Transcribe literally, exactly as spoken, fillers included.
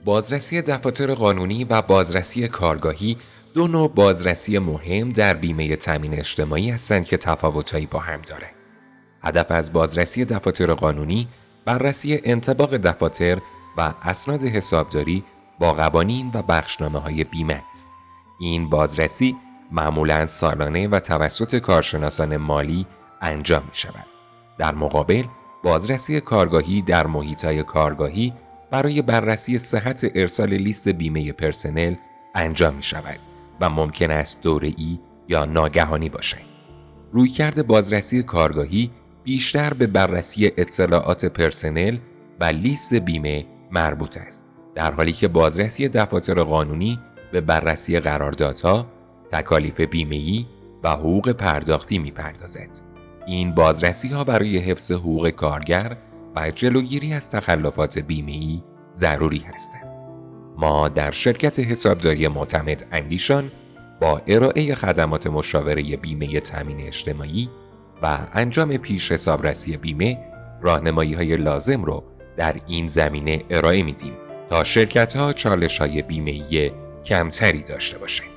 بازرسی دفاتر قانونی و بازرسی کارگاهی دو نوع بازرسی مهم در بیمه تامین اجتماعی هستند که تفاوتایی با هم داره. هدف از بازرسی دفاتر قانونی بررسی انطباق دفاتر و اسناد حسابداری با قوانین و بخشنامه‌های بیمه است. این بازرسی معمولاً سالانه و توسط کارشناسان مالی انجام می شود. در مقابل، بازرسی کارگاهی در محیط‌های کارگاهی برای بررسی صحت ارسال لیست بیمه پرسنل انجام می شود و ممکن است دوره‌ای یا ناگهانی باشد. رویکرد بازرسی کارگاهی بیشتر به بررسی اطلاعات پرسنل و لیست بیمه مربوط است، در حالی که بازرسی دفاتر قانونی به بررسی قراردادها، تکالیف بیمه‌ای و حقوق پرداختی می‌پردازد. این بازرسی‌ها برای حفظ حقوق کارگر و جلوگیری از تخلفات بیمه‌ای ضروری هستند. ما در شرکت حسابداری معتمد اندیشان با ارائه خدمات مشاوره بیمه تامین اجتماعی و انجام پیش حسابرسی بیمه راهنمایی‌های لازم رو در این زمینه ارائه میدیم تا شرکت‌ها چالش‌های بیمه‌ای کمتری داشته باشند.